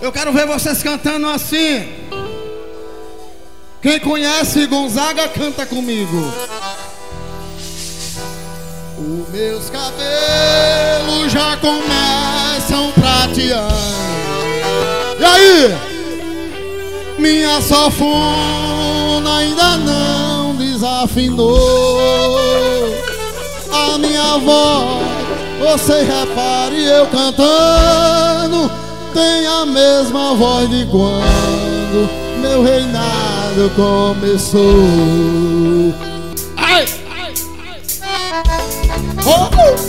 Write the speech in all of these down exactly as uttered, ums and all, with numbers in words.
Eu quero ver vocês cantando assim. Quem conhece Gonzaga, canta comigo. Os meus cabelos já começam prateando. E aí? Minha sanfona ainda não desafinou. A minha voz, você repare, eu cantando, tem a mesma voz de quando meu reinado começou. Ai! Ai! Ai! Oh!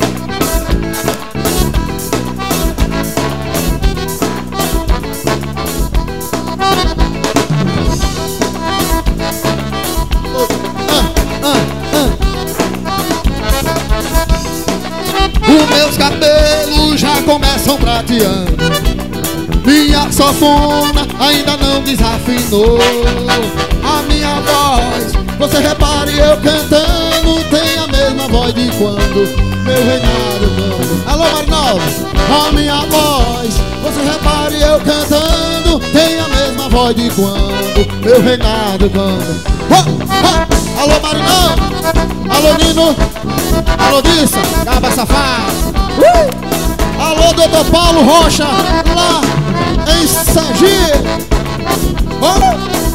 Os meus cabelos já começam prateando. Minha sanfona ainda não desafinou. A minha voz, você repare, eu cantando, tem a mesma voz de quando meu reinado canta. Alô, Marinovos! A minha voz, você repare, eu cantando, tem a mesma voz de quando meu reinado canta. Oh, oh. Alô, Marinovos! Alô, Nino! Alô, Dissa, Caba Safado. uh! Alô, doutor Paulo Rocha, lá em Sergipe. Oh!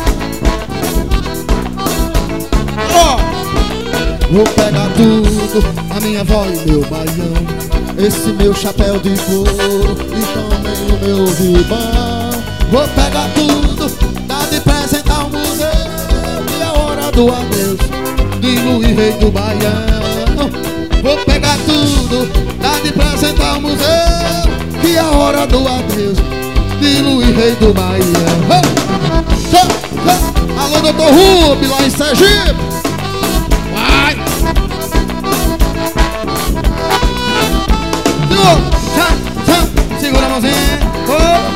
Oh! Vou pegar tudo, a minha voz e meu baião, esse meu chapéu de couro e também o meu ribão. Vou pegar tudo, dá de presente ao museu, e a hora do adeus de Luiz Rei do Baião. Vou pegar tudo, dá de presente ao museu, e a hora do adeus de Luiz Rei do Baião. Oh, oh, oh. Alô, doutor Rubio, lá em Sergipe. Vai! Segura, tchau, tchau. Segura a mãozinha. Oh.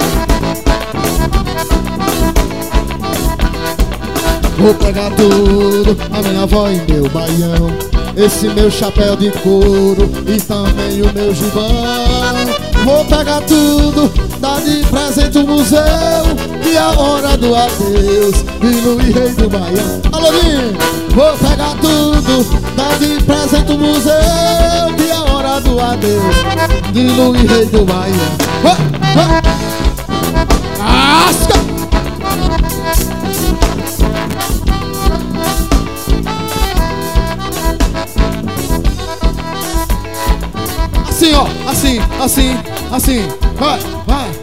Vou pegar tudo, a minha voz e meu baião, esse meu chapéu de couro e também o meu gibão. Vou pegar tudo, dar de presente o museu, e a hora do adeus de Luiz Rei do Baião. Alô, Linho! Vou pegar tudo, dar de presente o museu, e a hora do adeus de Luiz Rei do Baião. Oh, oh. Asca! Assim, ó, assim, assim, assim. Vai, vai.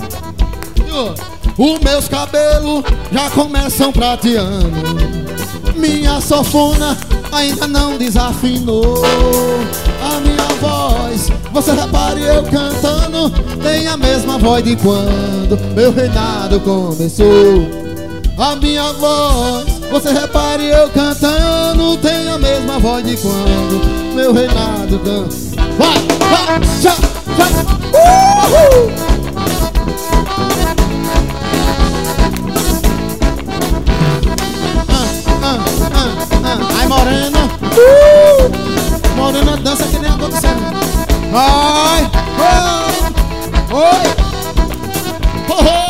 Os meus cabelos já começam prateando. Minha sanfona ainda não desafinou. A minha voz, você repare, eu cantando, tem a mesma voz de quando meu reinado começou. A minha voz, você repare, eu cantando, tem a mesma voz de quando meu reinado canta. Vai, vai, tchau, tchau. Uhul! Ah, ah, ah, ah. Ai, morena. Uh! Morena dança que nem acontecendo. Vai, oi, oi, oh, oh.